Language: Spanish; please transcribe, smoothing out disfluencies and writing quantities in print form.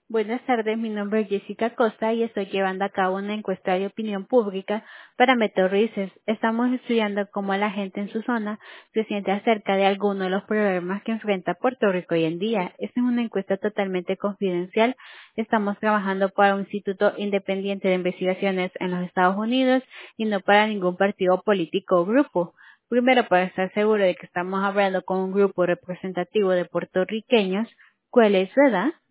Buenas tardes, mi nombre es Jessica Costa y estoy llevando a cabo una encuesta de opinión pública para Meteor Research. Estamos estudiando cómo la gente en su zona se siente acerca de algunos de los problemas que enfrenta Puerto Rico hoy en día. Esta es una encuesta totalmente confidencial. Estamos trabajando para un instituto independiente de investigaciones en los Estados Unidos y no para ningún partido político o grupo. Primero, para estar seguro de que estamos hablando con un grupo representativo de puertorriqueños, ¿cuál es su edad?